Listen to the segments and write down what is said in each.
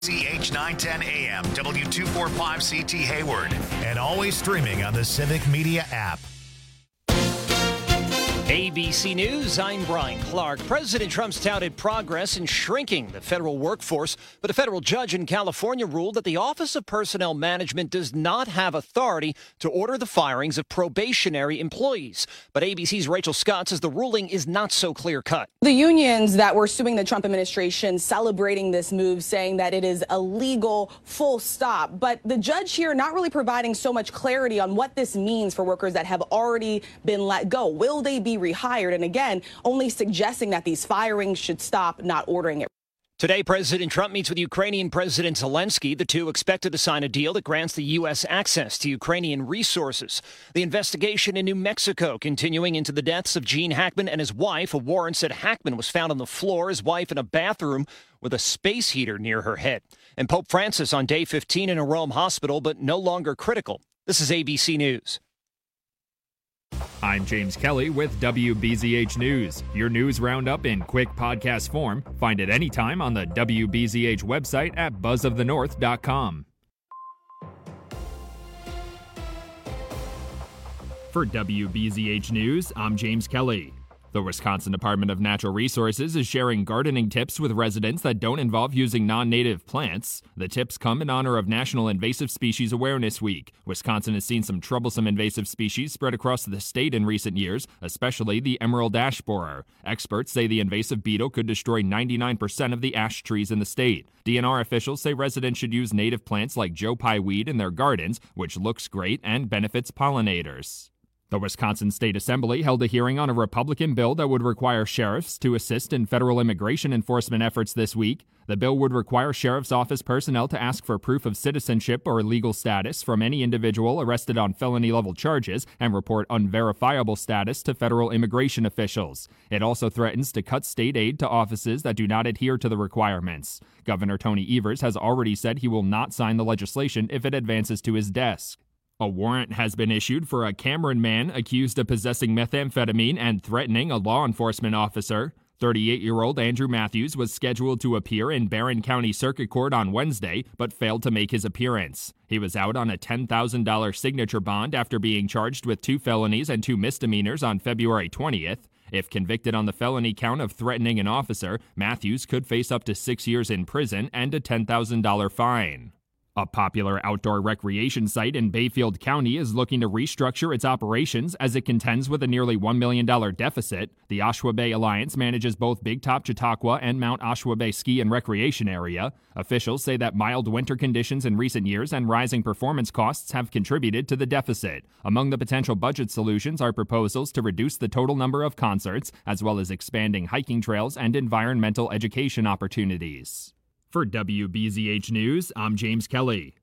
CH 910 AM, W245CT Hayward, and always streaming on the Civic Media app. ABC News, I'm Brian Clark. President Trump's touted progress in shrinking the federal workforce, but a federal judge in California ruled that the Office of Personnel Management does not have authority to order the firings of probationary employees. But ABC's Rachel Scott says the ruling is not so clear-cut. The unions that were suing the Trump administration celebrating this move, saying that it is illegal, full stop. But the judge here not really providing so much clarity on what this means for workers that have already been let go. Will they be rehired? And again, only suggesting that these firings should stop, not ordering it. Today, President Trump meets with Ukrainian President Zelensky. The two expected to sign a deal that grants the U.S. access to Ukrainian resources. The investigation in New Mexico continuing into the deaths of Gene Hackman and his wife. A warrant said Hackman was found on the floor, his wife in a bathroom with a space heater near her head. And Pope Francis on day 15 in a Rome hospital, but no longer critical. This is ABC News. I'm James Kelly with WBZH News, your news roundup in quick podcast form. Find it anytime on the WBZH website at buzzofthenorth.com. For WBZH News, I'm James Kelly. The Wisconsin Department of Natural Resources is sharing gardening tips with residents that don't involve using non-native plants. The tips come in honor of National Invasive Species Awareness Week. Wisconsin has seen some troublesome invasive species spread across the state in recent years, especially the emerald ash borer. Experts say the invasive beetle could destroy 99% of the ash trees in the state. DNR officials say residents should use native plants like Joe Pye weed in their gardens, which looks great and benefits pollinators. The Wisconsin State Assembly held a hearing on a Republican bill that would require sheriffs to assist in federal immigration enforcement efforts this week. The bill would require sheriff's office personnel to ask for proof of citizenship or legal status from any individual arrested on felony-level charges and report unverifiable status to federal immigration officials. It also threatens to cut state aid to offices that do not adhere to the requirements. Governor Tony Evers has already said he will not sign the legislation if it advances to his desk. A warrant has been issued for a Cameron man accused of possessing methamphetamine and threatening a law enforcement officer. 38-year-old Andrew Matthews was scheduled to appear in Barron County Circuit Court on Wednesday, but failed to make his appearance. He was out on a $10,000 signature bond after being charged with 2 felonies and 2 misdemeanors on February 20th. If convicted on the felony count of threatening an officer, Matthews could face up to 6 years in prison and a $10,000 fine. A popular outdoor recreation site in Bayfield County is looking to restructure its operations as it contends with a nearly $1 million deficit. The Oshawa Bay Alliance manages both Big Top Chautauqua and Mount Oshawa Bay Ski and Recreation Area. Officials say that mild winter conditions in recent years and rising performance costs have contributed to the deficit. Among the potential budget solutions are proposals to reduce the total number of concerts, as well as expanding hiking trails and environmental education opportunities. For WBZH News, I'm James Kelly.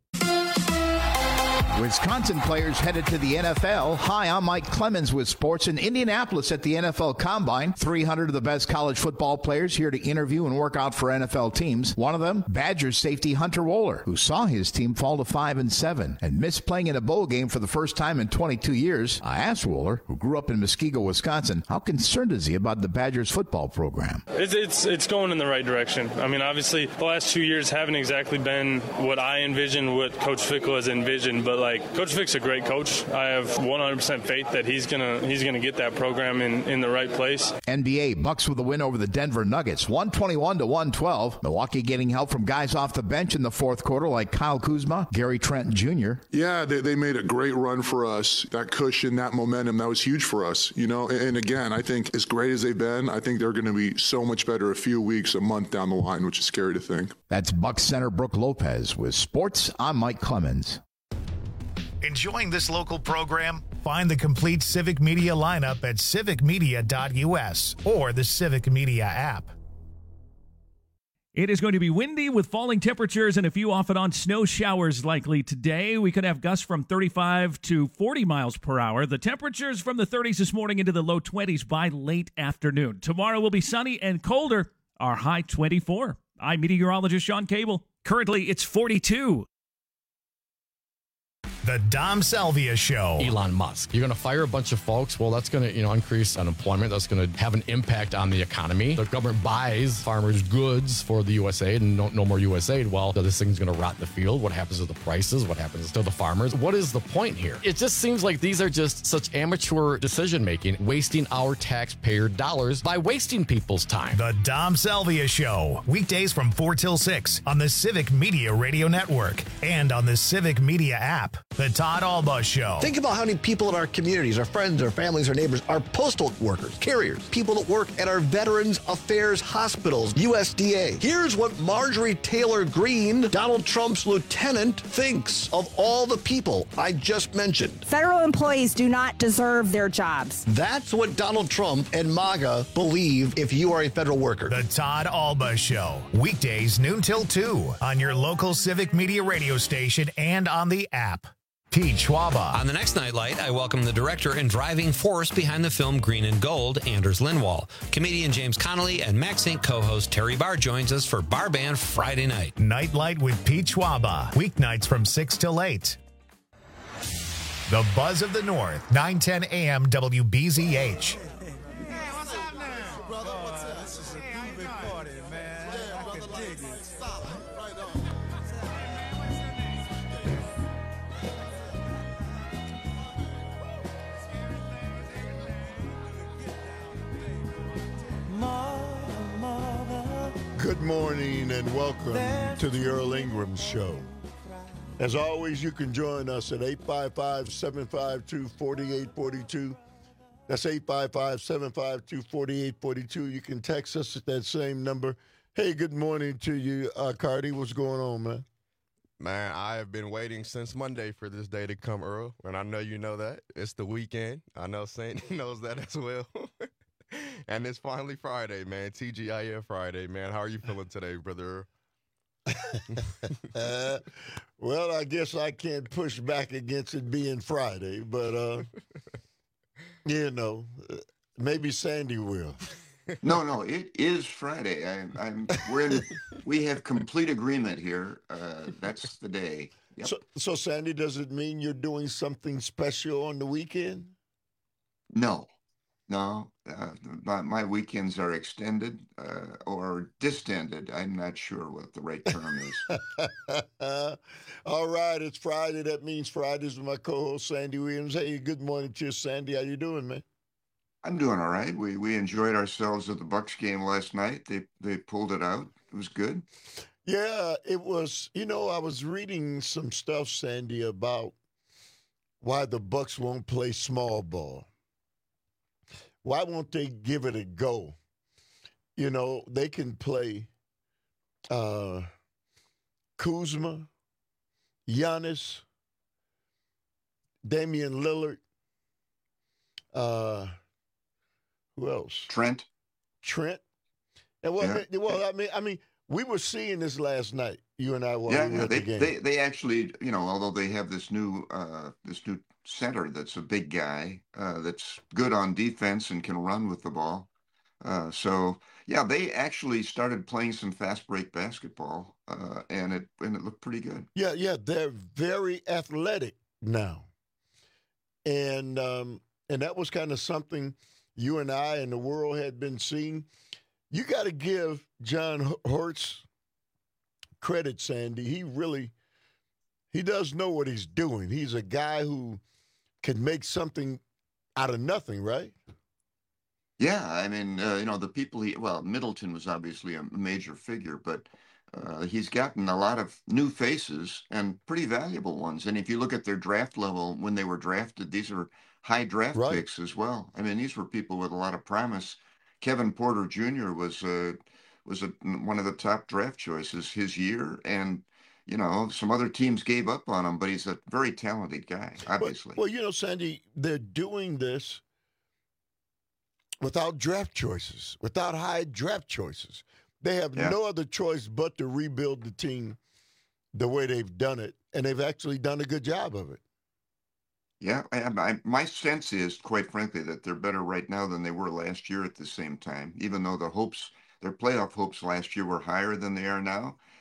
Wisconsin players headed to the NFL. Hi, I'm Mike Clemens with sports in Indianapolis at the NFL Combine. 300 of the best college football players here to interview and work out for NFL teams. One of them, Badgers safety Hunter Wohler, who saw his team fall to 5-7 and missed playing in a bowl game for the first time in 22 years. I asked Wohler, who grew up in Muskego, Wisconsin, how concerned is he about the Badgers football program? It's going in the right direction. I mean, obviously, the last 2 years haven't exactly been what I envisioned, what Coach Fickle has envisioned, but Coach Fick's a great coach. I have 100% faith that he's gonna get that program in the right place. NBA, Bucks with a win over the Denver Nuggets, 121-112. Milwaukee getting help from guys off the bench in the fourth quarter like Kyle Kuzma, Gary Trent Jr. Yeah, they made a great run for us. That cushion, that momentum, that was huge for us. And again, I think as great as they've been, I think they're going to be so much better a few weeks, a month down the line, which is scary to think. That's Bucks center Brooke Lopez with sports. I'm Mike Clemens. Enjoying this local program? Find the complete Civic Media lineup at civicmedia.us or the Civic Media app. It is going to be windy with falling temperatures and a few off and on snow showers likely today. We could have gusts from 35 to 40 miles per hour. The temperatures from the 30s this morning into the low 20s by late afternoon. Tomorrow will be sunny and colder. Our high 24. I'm meteorologist Sean Cable. Currently, it's 42. The Dom Salvia Show. Elon Musk. You're going to fire a bunch of folks. Well, that's going to, increase unemployment. That's going to have an impact on the economy. The government buys farmers' goods for the USAID and no more USAID. Well, this thing's going to rot in the field. What happens to the prices? What happens to the farmers? What is the point here? It just seems like these are just such amateur decision-making, wasting our taxpayer dollars by wasting people's time. The Dom Salvia Show. Weekdays from 4 till 6 on the Civic Media Radio Network and on the Civic Media app. The Todd Alba Show. Think about how many people in our communities, our friends, our families, our neighbors, our postal workers, carriers, people that work at our Veterans Affairs hospitals, USDA. Here's what Marjorie Taylor Greene, Donald Trump's lieutenant, thinks of all the people I just mentioned. Federal employees do not deserve their jobs. That's what Donald Trump and MAGA believe if you are a federal worker. The Todd Alba Show. Weekdays noon till 2 on your local Civic Media radio station and on the app. Pete Schwaba. On the next Nightlight, I welcome the director and driving force behind the film Green and Gold, Anders Lindwall. Comedian James Connolly and Max Inc. co-host Terry Barr joins us for Bar Band Friday night. Nightlight with Pete Schwaba. Weeknights from 6 till 8. The Buzz of the North, 910 AM WBZH. Good morning and welcome to the Earl Ingram Show. As always, you can join us at 855-752-4842. That's 855-752-4842. You can text us at that same number. Hey, good morning to you, Cardi. What's going on, man? Man, I have been waiting since Monday for this day to come, Earl, and I know you know that. It's the weekend. I know Sandy knows that as well. And it's finally Friday, man. TGIF Friday, man. How are you feeling today, brother? Well, I guess I can't push back against it being Friday, but, maybe Sandy will. No, it is Friday. We have complete agreement here. That's the day. Yep. So, Sandy, does it mean you're doing something special on the weekend? No. My weekends are extended or distended. I'm not sure what the right term is. All right, it's Friday. That means Fridays with my co-host, Sandy Williams. Hey, good morning to you, Sandy. How you doing, man? I'm doing all right. We enjoyed ourselves at the Bucks game last night. They pulled it out. It was good. Yeah, it was. I was reading some stuff, Sandy, about why the Bucks won't play small ball. Why won't they give it a go? They can play Kuzma, Giannis, Damian Lillard. Who else? Trent. And I mean, we were seeing this last night. You and I were at the game. They actually, although they have this new center that's a big guy that's good on defense and can run with the ball. They actually started playing some fast break basketball, and it looked pretty good. Yeah, they're very athletic now, and that was kind of something you and I and the world had been seeing. You got to give John Hortz credit, Sandy. He does know what he's doing. He's a guy who can make something out of nothing, right? Yeah, I mean, the people Middleton was obviously a major figure, but he's gotten a lot of new faces and pretty valuable ones. And if you look at their draft level when they were drafted, these are high draft picks as well. I mean, these were people with a lot of promise. Kevin Porter Jr. was one of the top draft choices his year, and some other teams gave up on him, but he's a very talented guy, obviously. Well, Sandy, they're doing this without draft choices, without high draft choices. They have no other choice but to rebuild the team the way they've done it, and they've actually done a good job of it. Yeah, my sense is, quite frankly, that they're better right now than they were last year at the same time, even though their playoff hopes last year were higher than they are now.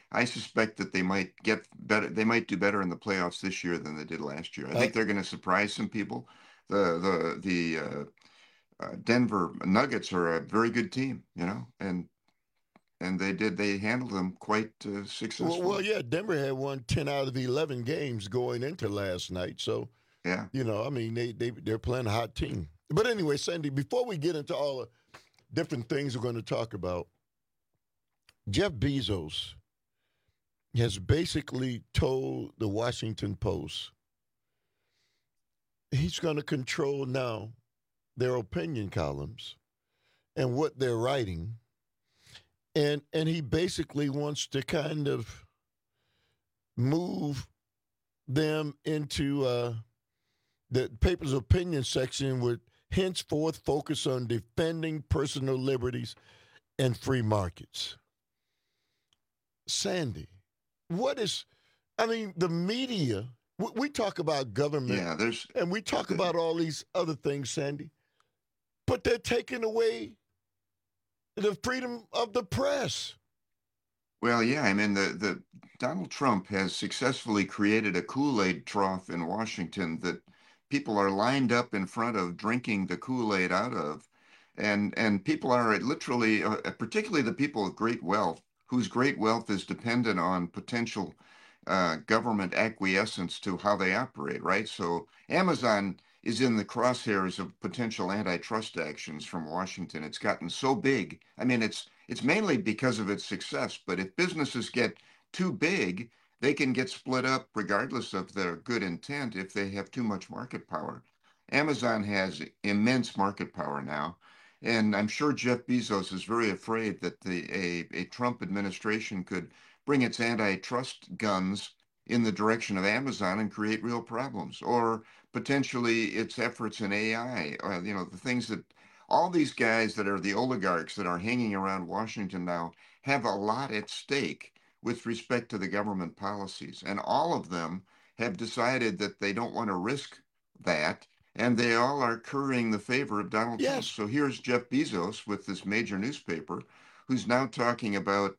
I suspect that they might get better. They might do better in the playoffs this year than they did last year. I think they're going to surprise some people. The Denver Nuggets are a very good team, and they handled them quite successfully. Well, yeah, Denver had won 10 out of the 11 games going into last night. So, yeah, I mean, they're playing a hot team. But anyway, Sandy, before we get into all the different things we're going to talk about, Jeff Bezos has basically told the Washington Post he's going to control now their opinion columns and what they're writing. And he basically wants to kind of move them into the paper's opinion section would henceforth focus on defending personal liberties and free markets. Sandy, the media, we talk about government, and we talk about all these other things, Sandy, but they're taking away the freedom of the press. Well, yeah, I mean, the Donald Trump has successfully created a Kool-Aid trough in Washington that people are lined up in front of drinking the Kool-Aid out of, and people are literally, particularly the people with great wealth, whose great wealth is dependent on potential government acquiescence to how they operate, right? So Amazon is in the crosshairs of potential antitrust actions from Washington. It's gotten so big. I mean, it's mainly because of its success, but if businesses get too big, they can get split up regardless of their good intent if they have too much market power. Amazon has immense market power now, and I'm sure Jeff Bezos is very afraid that a Trump administration could bring its antitrust guns in the direction of Amazon and create real problems, or potentially its efforts in AI, the things that all these guys that are the oligarchs that are hanging around Washington now have a lot at stake with respect to the government policies. And all of them have decided that they don't want to risk that, and they all are currying the favor of Donald Trump. So here's Jeff Bezos with this major newspaper who's now talking about,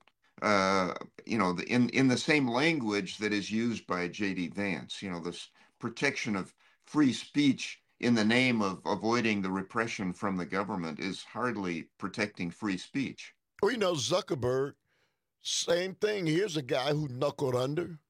in the same language that is used by J.D. Vance, this protection of free speech in the name of avoiding the repression from the government is hardly protecting free speech. Well, Zuckerberg, same thing. Here's a guy who knuckled under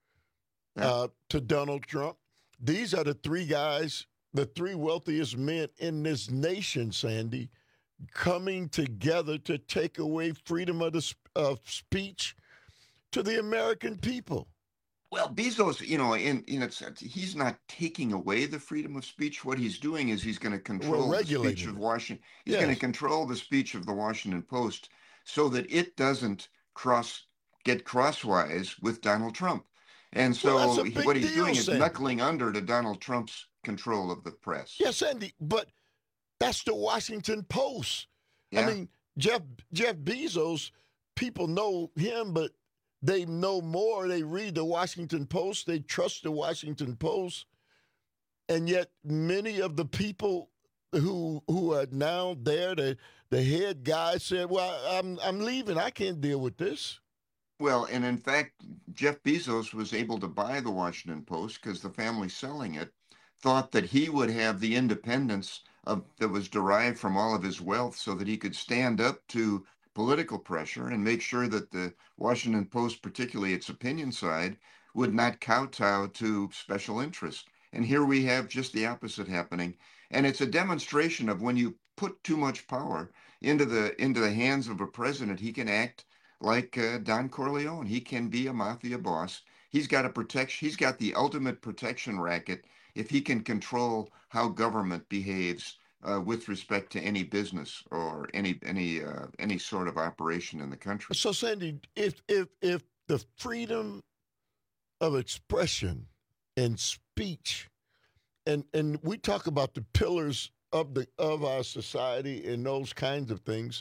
to Donald Trump. These are the three guys, the three wealthiest men in this nation, Sandy, coming together to take away freedom of speech to the American people. Well, Bezos, in a sense, he's not taking away the freedom of speech. What he's doing is he's going to control the speech of Washington. He's going to control the speech of the Washington Post so that it doesn't get crosswise with Donald Trump. And so what he's doing is knuckling under to Donald Trump's control of the press. Yes, Andy, but that's the Washington Post. Yeah. I mean, Jeff Bezos, people know him, but they know more. They read the Washington Post. They trust the Washington Post. And yet many of the people who are now there, the head guy said, well, I'm leaving. I can't deal with this. Well, and in fact, Jeff Bezos was able to buy the Washington Post because the family selling it thought that he would have the independence that was derived from all of his wealth so that he could stand up to political pressure and make sure that the Washington Post, particularly its opinion side, would not kowtow to special interests. And here we have just the opposite happening. And it's a demonstration of when you put too much power into the hands of a president, he can act like Don Corleone. He can be a mafia boss. He's got the ultimate protection racket if he can control how government behaves with respect to any business or any sort of operation in the country. So, Sandy, if the freedom of expression and speech, and we talk about the pillars of our society and those kinds of things,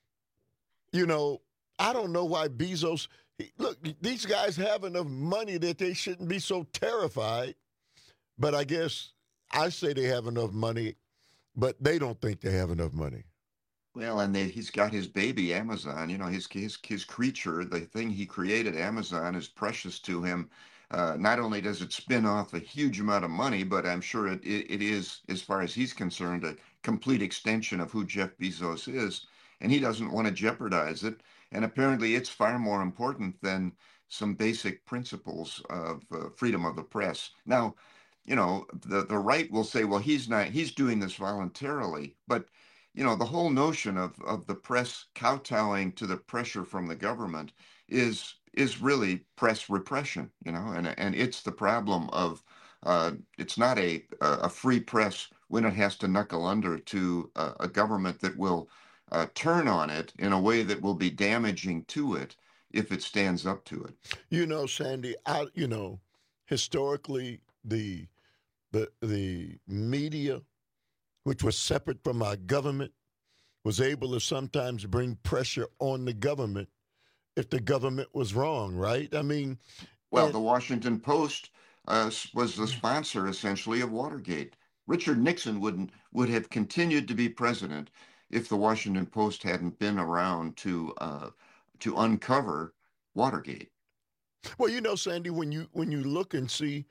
I don't know why Bezos. Look, these guys have enough money that they shouldn't be so terrified. But I guess I say they have enough money, but they don't think they have enough money. Well, and he's got his baby, Amazon. You know, his creature, the thing he created, Amazon, is precious to him. Not only does it spin off a huge amount of money, but I'm sure it is, as far as he's concerned, a complete extension of who Jeff Bezos is, and he doesn't want to jeopardize it. And apparently, it's far more important than some basic principles of freedom of the press. Now, you know, the right will say, well, he's doing this voluntarily, but you know, the whole notion of the press kowtowing to the pressure from the government is really press repression, you know, and it's the problem of it's not a free press when it has to knuckle under to a government that will turn on it in a way that will be damaging to it if it stands up to it. You know, Sandy, historically the media, which was separate from our government, was able to sometimes bring pressure on the government if the government was wrong, right? I mean... Well, the Washington Post was the sponsor, essentially, of Watergate. Richard Nixon would have continued to be president if the Washington Post hadn't been around to uncover Watergate. Well, you know, Sandy, when you look and see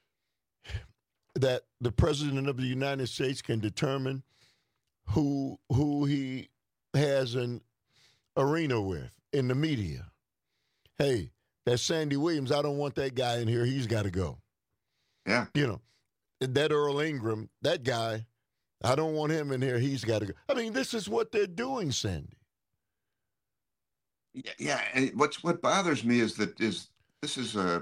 that the president of the United States can determine who he has an arena with in the media. Hey, that's Sandy Williams. I don't want that guy in here. He's got to go. Yeah. You know, that Earl Ingram, that guy, I don't want him in here. He's got to go. I mean, this is what they're doing, Sandy. Yeah. And what bothers me is that this is a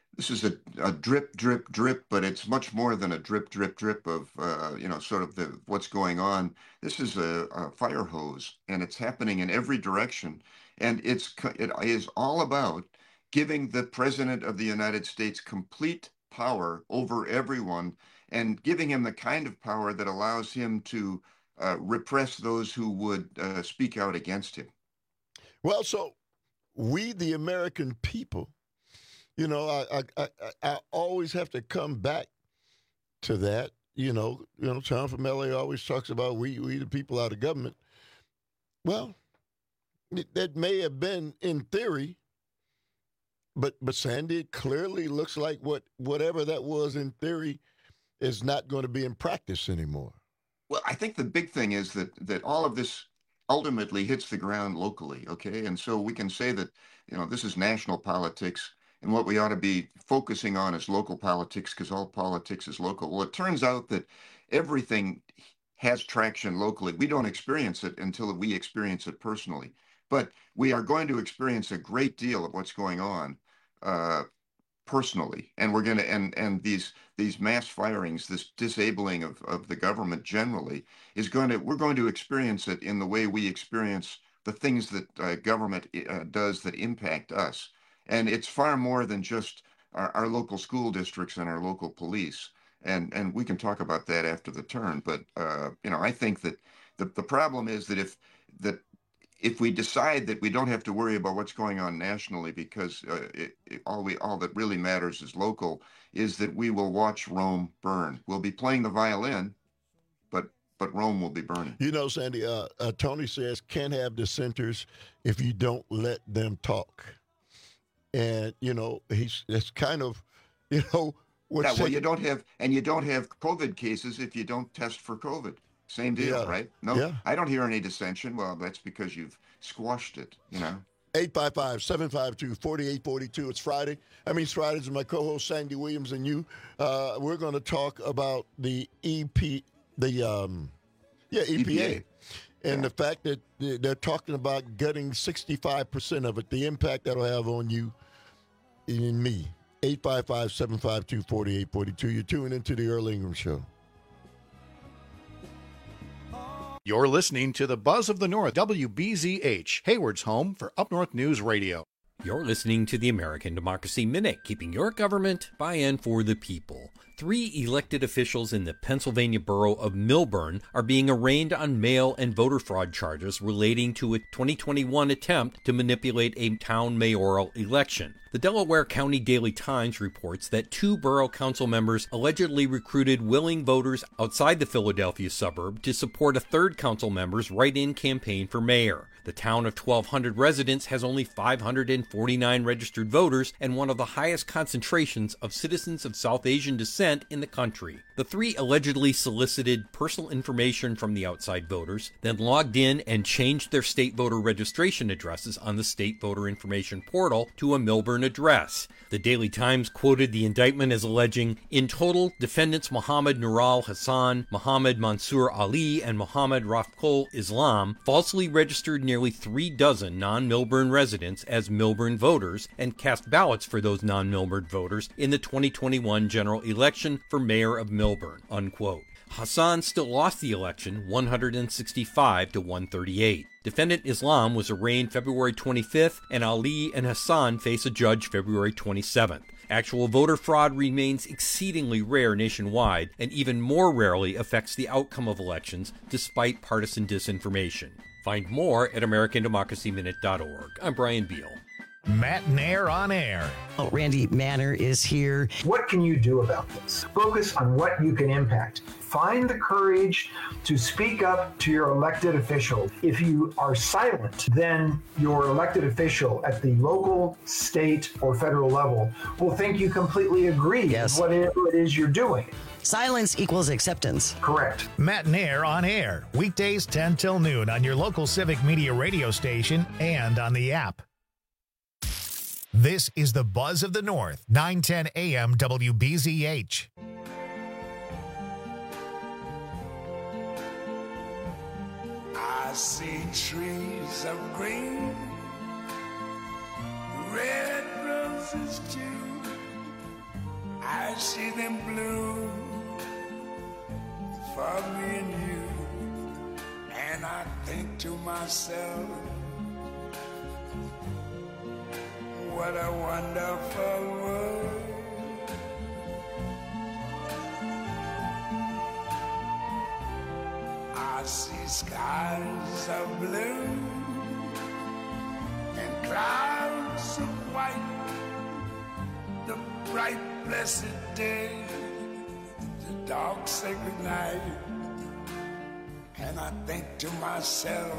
drip, drip, drip, but it's much more than a drip, drip, drip of, you know, sort of what's going on. This is a fire hose, and it's happening in every direction. And it is all about giving the president of the United States complete power over everyone and giving him the kind of power that allows him to repress those who would speak out against him. Well, so we, the American people, you know, I always have to come back to that. You know, Tom from LA always talks about we the people out of government. Well, that may have been in theory, but Sandy, it clearly looks like whatever that was in theory is not going to be in practice anymore. Well, I think the big thing is that all of this ultimately hits the ground locally, okay? And so we can say that, you know, this is national politics. And what we ought to be focusing on is local politics, because all politics is local. Well, it turns out that everything has traction locally. We don't experience it until we experience it personally. But we are going to experience a great deal of what's going on personally. And we're going to, and these mass firings, this disabling of the government generally, we're going to experience it in the way we experience the things that government does that impact us. And it's far more than just our local school districts and our local police. And we can talk about that after the turn. But, you know, I think that the problem is that if we decide that we don't have to worry about what's going on nationally because all that really matters is local, is that we will watch Rome burn. We'll be playing the violin, but Rome will be burning. You know, Sandy, Tony says can't have dissenters if you don't let them talk. And, you know, it's kind of, you know. You don't have COVID cases if you don't test for COVID. Same deal, right? No, yeah. I don't hear any dissension. Well, that's because you've squashed it, you know. 855-752-4842. It's Friday. It's Fridays with my co-host Sandy Williams and you. We're going to talk about the EPA. And the fact that they're talking about gutting 65% of it, the impact that'll have on you and me. 855-752-4842. You're tuning into the Earl Ingram Show. You're listening to the Buzz of the North, WBZH, Hayward's home for Up North News Radio. You're listening to the American Democracy Minute, keeping your government by and for the people. 3 elected officials in the Pennsylvania borough of Millburn are being arraigned on mail and voter fraud charges relating to a 2021 attempt to manipulate a town mayoral election. The The Delaware County Daily Times reports that 2 borough council members allegedly recruited willing voters outside the Philadelphia suburb to support a third council member's write-in campaign for mayor. The town of 1,200 residents has only 549 registered voters and one of the highest concentrations of citizens of South Asian descent in the country. The 3 allegedly solicited personal information from the outside voters, then logged in and changed their state voter registration addresses on the state voter information portal to a Millburn address. The Daily Times quoted the indictment as alleging, in total, defendants Mohammed Nural Hassan, Mohammed Mansour Ali, and Mohammed Rafkol Islam falsely registered nearly 3 dozen non-Millburn residents as Millburn voters and cast ballots for those non-Millburn voters in the 2021 general election for mayor of Millburn, unquote. Hassan still lost the election 165 to 138. Defendant Islam was arraigned February 25th, and Ali and Hassan face a judge February 27th. Actual voter fraud remains exceedingly rare nationwide and even more rarely affects the outcome of elections despite partisan disinformation. Find more at AmericanDemocracyMinute.org. I'm Brian Beal. Matt Nair on air. Oh, Randy Manner is here. What can you do about this? Focus on what you can impact. Find the courage to speak up to your elected official. If you are silent, then your elected official at the local, state, or federal level will think you completely agree with whatever it is you're doing. Silence equals acceptance. Correct. Matt Nair on air. Weekdays 10 till noon on your local Civic Media radio station and on the app. This is the Buzz of the North, 910 AM WBZH. I see trees of green, red roses too. I see them bloom for me and you. And I think to myself, what a wonderful world. I see skies of blue and clouds of white, the bright blessed day, the dark sacred night. And I think to myself,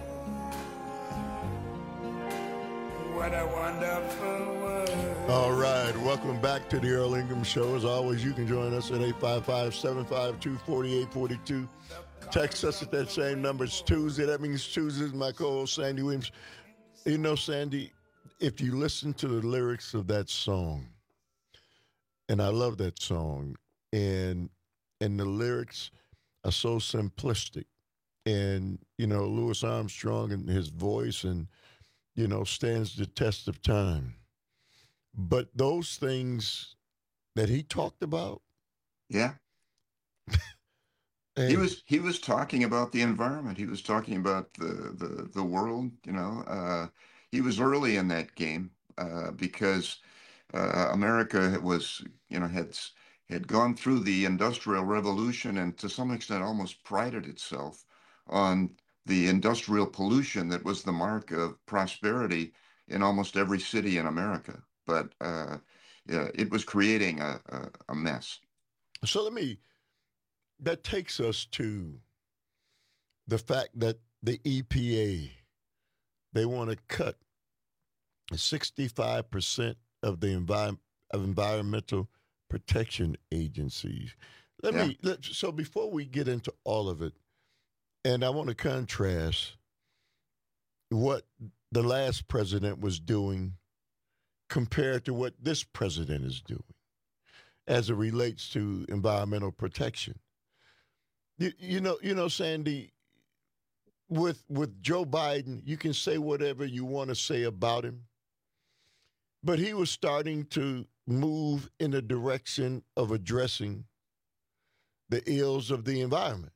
what a wonderful world. All right, welcome back to the Earl Ingham Show. As always, you can join us at 855-752-4842. Text us at that same number. It's Tuesday. That means Tuesday is my co-host, Sandy Williams. You know, Sandy, if you listen to the lyrics of that song, and I love that song, and the lyrics are so simplistic. And, you know, Louis Armstrong and his voice and, you know, stands the test of time. But those things that he talked about. Yeah. He was talking about the environment. He was talking about the world, you know. He was early in that game because America was, you know, had gone through the Industrial Revolution and to some extent almost prided itself on the industrial pollution that was the mark of prosperity in almost every city in America. But it was creating a mess. So that takes us to the fact that the EPA, they want to cut 65% of the environmental protection agencies. So before we get into all of it, and I want to contrast what the last president was doing compared to what this president is doing as it relates to environmental protection. You know, Sandy, with Joe Biden, you can say whatever you want to say about him, but he was starting to move in the direction of addressing the ills of the environment.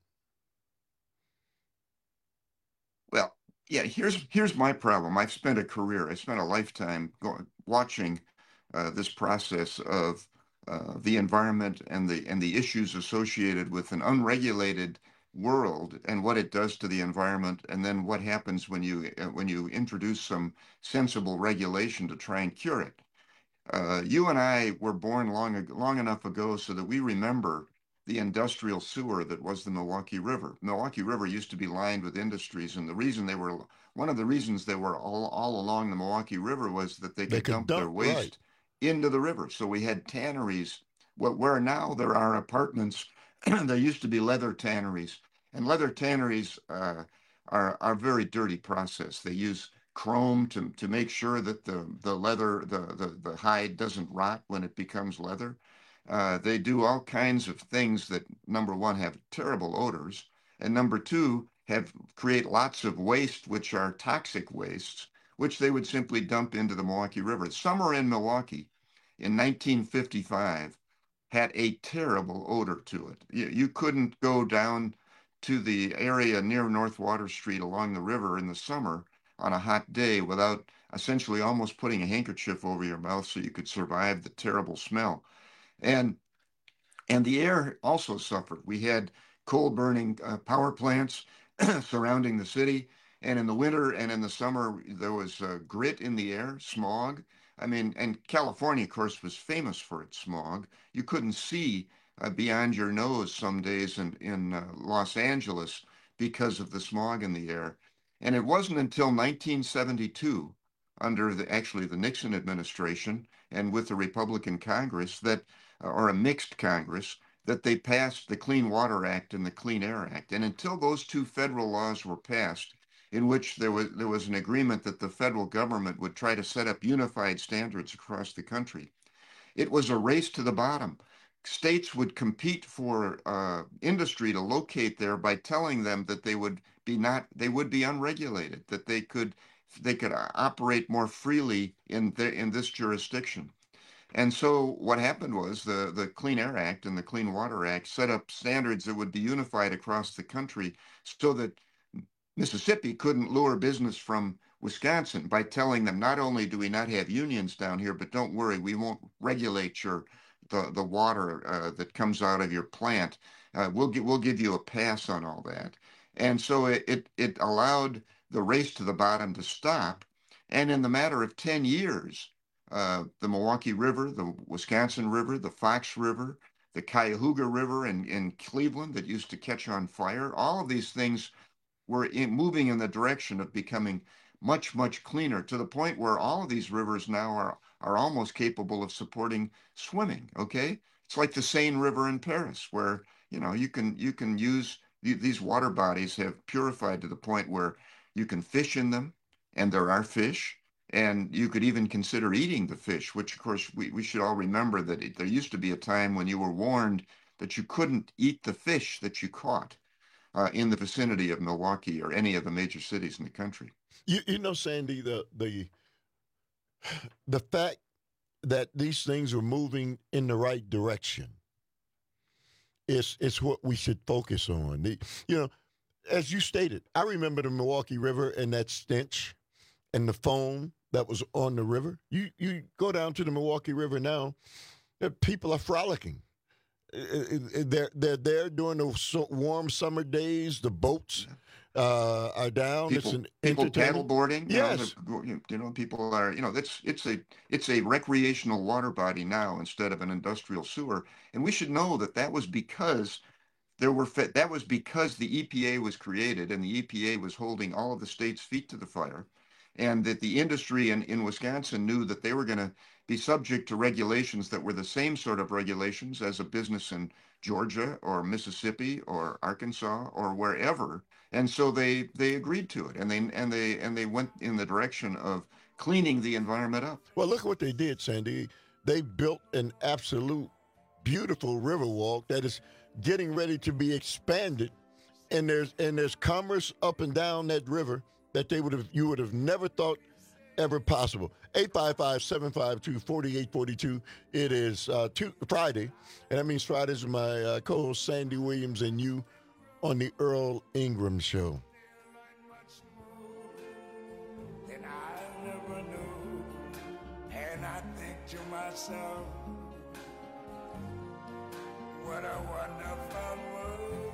Well, yeah, here's my problem. I spent a lifetime watching this process of the environment and the issues associated with an unregulated world and what it does to the environment, and then what happens when you introduce some sensible regulation to try and cure it. You and I were born long enough ago so that we remember the industrial sewer that was the Milwaukee River. Milwaukee River used to be lined with industries, and one of the reasons they were all along the Milwaukee River was that they could dump their waste into the river. So we had tanneries, where now there are apartments. There used to be leather tanneries, and leather tanneries are a very dirty process. They use chrome to make sure that the leather, the hide doesn't rot when it becomes leather. They do all kinds of things that, number one, have terrible odors, and number two, create lots of waste, which are toxic wastes, which they would simply dump into the Milwaukee River. Summer in Milwaukee in 1955 had a terrible odor to it. You couldn't go down to the area near North Water Street along the river in the summer on a hot day without essentially almost putting a handkerchief over your mouth so you could survive the terrible smell. And the air also suffered. We had coal-burning power plants surrounding the city, and in the winter and in the summer, there was grit in the air, smog. I mean, and California, of course, was famous for its smog. You couldn't see beyond your nose some days in Los Angeles because of the smog in the air. And it wasn't until 1972, under the Nixon administration and with the Republican Congress or a mixed Congress, that they passed the Clean Water Act and the Clean Air Act. And until those two federal laws were passed, in which there was an agreement that the federal government would try to set up unified standards across the country, it was a race to the bottom. States would compete for industry to locate there by telling them that they would be unregulated, that they could operate more freely in this jurisdiction. And so what happened was the Clean Air Act and the Clean Water Act set up standards that would be unified across the country so that Mississippi couldn't lure business from Wisconsin by telling them, not only do we not have unions down here, but don't worry, we won't regulate the water that comes out of your plant. We'll give you a pass on all that. And so it allowed the race to the bottom to stop. And in the matter of 10 years, the Milwaukee River, the Wisconsin River, the Fox River, the Cuyahoga River in Cleveland that used to catch on fire, all of these things were moving in the direction of becoming much, much cleaner, to the point where all of these rivers now are almost capable of supporting swimming, okay? It's like the Seine River in Paris, where, you can use these water bodies have purified to the point where you can fish in them, and there are fish, and you could even consider eating the fish, which, of course, we should all remember that there used to be a time when you were warned that you couldn't eat the fish that you caught in the vicinity of Milwaukee or any of the major cities in the country. Sandy, the fact that these things are moving in the right direction is what we should focus on. As you stated, I remember the Milwaukee River and that stench and the foam that was on the river. You go down to the Milwaukee River now, people are frolicking. They're there during the warm summer days. The boats are down. People paddle boarding. Yes, people are. It's a recreational water body now instead of an industrial sewer. And we should know that was because the EPA was created, and the EPA was holding all of the states' feet to the fire, and that the industry in Wisconsin knew that they were going to be subject to regulations that were the same sort of regulations as a business in Georgia or Mississippi or Arkansas or wherever, and so they agreed to it, and they went in the direction of cleaning the environment up. Well, look what they did, Sandy. They built an absolute beautiful river walk that is getting ready to be expanded, and there's commerce up and down that river that you would have never thought ever possible. 855-752-4842. It is Friday, and that means Fridays with my co-host Sandy Williams and you on the Earl Ingram Show. And I never knew, and I think to myself, what a wonderful world.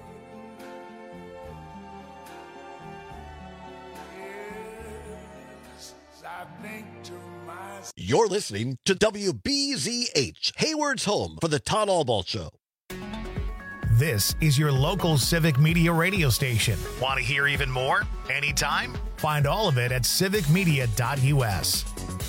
Yes, I think to myself. You're listening to WBZH, Hayward's home for the Todd Albaugh Show. This is your local Civic Media radio station. Want to hear even more? Anytime? Find all of it at civicmedia.us.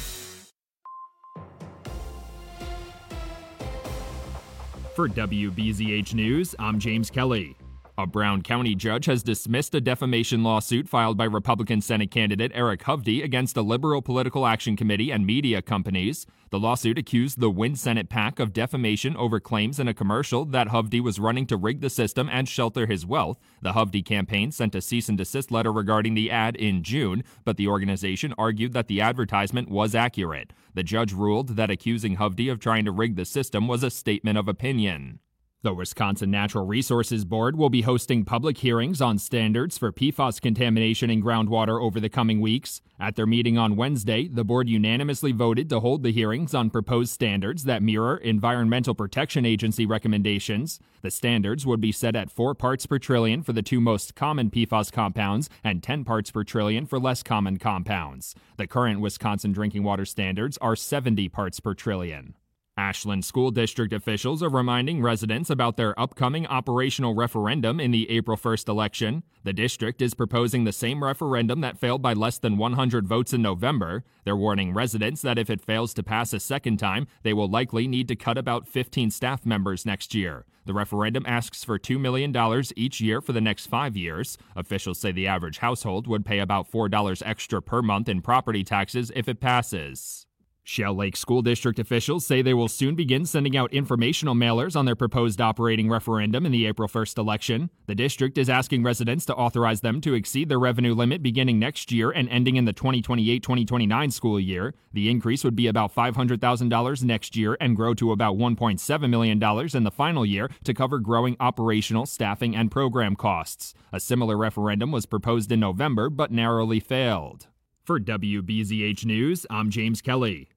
For WBZH News, I'm James Kelly. A Brown County judge has dismissed a defamation lawsuit filed by Republican Senate candidate Eric Hovde against a liberal political action committee and media companies. The lawsuit accused the Win Senate PAC of defamation over claims in a commercial that Hovde was running to rig the system and shelter his wealth. The Hovde campaign sent a cease and desist letter regarding the ad in June, but the organization argued that the advertisement was accurate. The judge ruled that accusing Hovde of trying to rig the system was a statement of opinion. The Wisconsin Natural Resources Board will be hosting public hearings on standards for PFAS contamination in groundwater over the coming weeks. At their meeting on Wednesday, the board unanimously voted to hold the hearings on proposed standards that mirror Environmental Protection Agency recommendations. The standards would be set at 4 parts per trillion for the 2 most common PFAS compounds and 10 parts per trillion for less common compounds. The current Wisconsin drinking water standards are 70 parts per trillion. Ashland School District officials are reminding residents about their upcoming operational referendum in the April 1st election. The district is proposing the same referendum that failed by less than 100 votes in November. They're warning residents that if it fails to pass a second time, they will likely need to cut about 15 staff members next year. The referendum asks for $2 million each year for the next 5 years. Officials say the average household would pay about $4 extra per month in property taxes if it passes. Shell Lake School District officials say they will soon begin sending out informational mailers on their proposed operating referendum in the April 1st election. The district is asking residents to authorize them to exceed their revenue limit beginning next year and ending in the 2028-2029 school year. The increase would be about $500,000 next year and grow to about $1.7 million in the final year to cover growing operational, staffing, and program costs. A similar referendum was proposed in November but narrowly failed. For WBZH News, I'm James Kelly.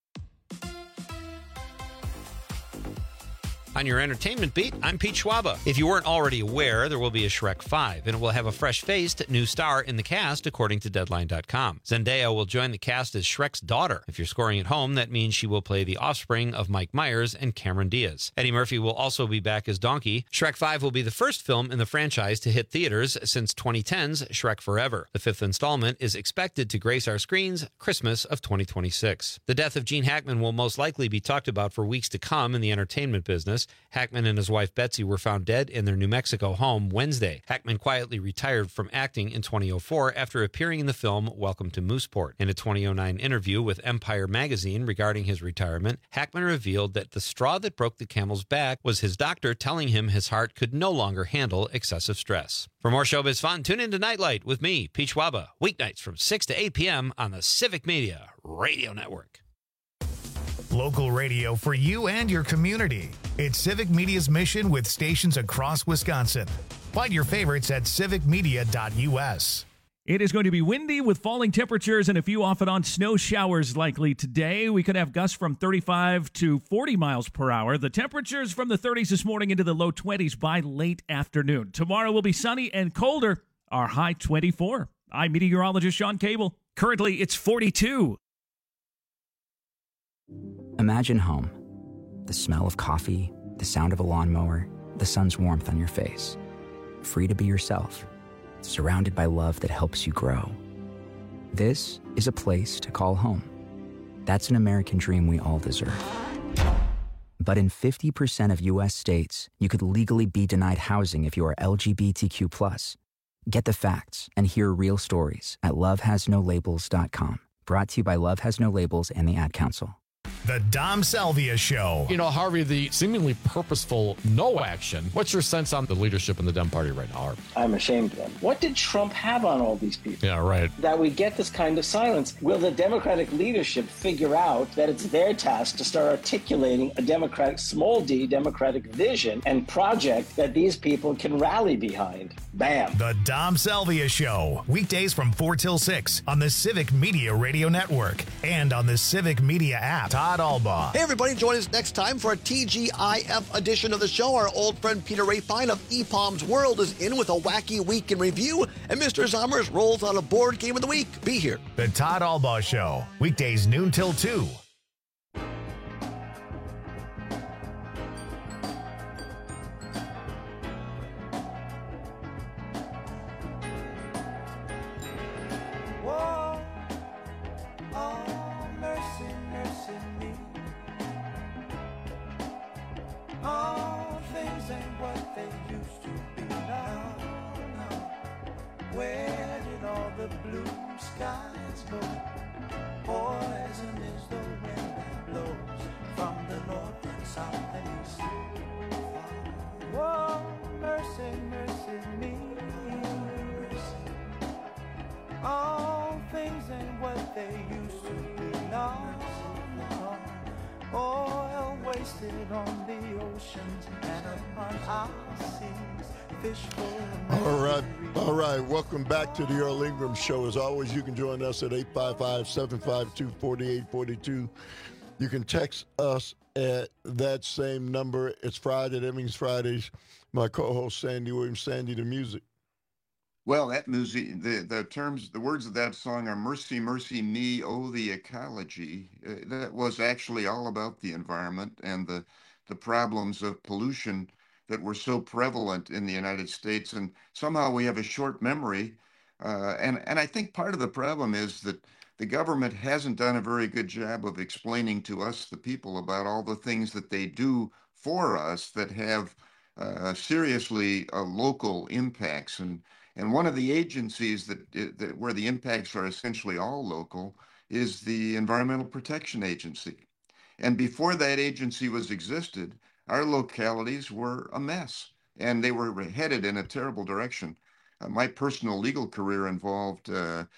On your entertainment beat, I'm Pete Schwaba. If you weren't already aware, there will be a Shrek 5, and it will have a fresh-faced new star in the cast, according to Deadline.com. Zendaya will join the cast as Shrek's daughter. If you're scoring at home, that means she will play the offspring of Mike Myers and Cameron Diaz. Eddie Murphy will also be back as Donkey. Shrek 5 will be the first film in the franchise to hit theaters since 2010's Shrek Forever. The 5th installment is expected to grace our screens Christmas of 2026. The death of Gene Hackman will most likely be talked about for weeks to come in the entertainment business. Hackman and his wife Betsy were found dead in their New Mexico home Wednesday. Hackman quietly retired from acting in 2004 after appearing in the film Welcome to Mooseport. In a 2009 interview with Empire magazine regarding his retirement, Hackman revealed that the straw that broke the camel's back was his doctor telling him his heart could no longer handle excessive stress. For more showbiz fun, tune into Nightlight with me, Pete Schwaba, weeknights from 6 to 8 p.m. on the Civic Media Radio Network. Local radio for you and your community. It's Civic Media's mission with stations across Wisconsin. Find your favorites at civicmedia.us. It is going to be windy with falling temperatures and a few off and on snow showers likely today. We could have gusts from 35 to 40 miles per hour. The temperatures from the 30s this morning into the low 20s by late afternoon. Tomorrow will be sunny and colder. Our high 24. I'm meteorologist Sean Cable. Currently, it's 42. Imagine home. The smell of coffee, the sound of a lawnmower, the sun's warmth on your face. Free to be yourself, surrounded by love that helps you grow. This is a place to call home. That's an American dream we all deserve. But in 50% of U.S. states, you could legally be denied housing if you are LGBTQ+. Get the facts and hear real stories at lovehasnolabels.com. Brought to you by Love Has No Labels and the Ad Council. The Dom Salvia Show. You know, Harvey, the seemingly purposeful no action. What's your sense on the leadership in the Dem Party right now, Harvey? I'm ashamed of them. What did Trump have on all these people? Yeah, right. That we get this kind of silence. Will the Democratic leadership figure out that it's their task to start articulating a Democratic, small d, Democratic vision and project that these people can rally behind? Bam. The Dom Salvia Show. Weekdays from 4 till 6 on the Civic Media Radio Network and on the Civic Media app. Todd Albaugh. Hey, everybody, join us next time for a TGIF edition of the show. Our old friend Peter Rafine of EPOM's World is in with a wacky week in review, and Mr. Zommers rolls on a board game of the week. Be here. The Todd Albaugh Show. Weekdays noon till 2 All things ain't what they used to be now. Where did all the blue skies go? Poison is the wind that blows from the north and south and east. Whoa, mercy, mercy me. All things ain't what they used to be now. Oil wasted on the oceans and upon our seas. Fish full of All right. Welcome back to the Earl Ingram Show. As always, you can join us at 855-752-4842. You can text us at that same number. It's Friday. That means Fridays. My co-host, Sandy Williams. Sandy, the music. Well, that music, the words of that song are "Mercy, Mercy Me, Oh, the Ecology." That was actually all about the environment and the problems of pollution that were so prevalent in the United States. And somehow we have a short memory. And I think part of the problem is that the government hasn't done a very good job of explaining to us, the people, about all the things that they do for us that have seriously local impacts. And one of the agencies that where the impacts are essentially all local is the Environmental Protection Agency. And before that agency was existed, our localities were a mess, and they were headed in a terrible direction. My personal legal career involved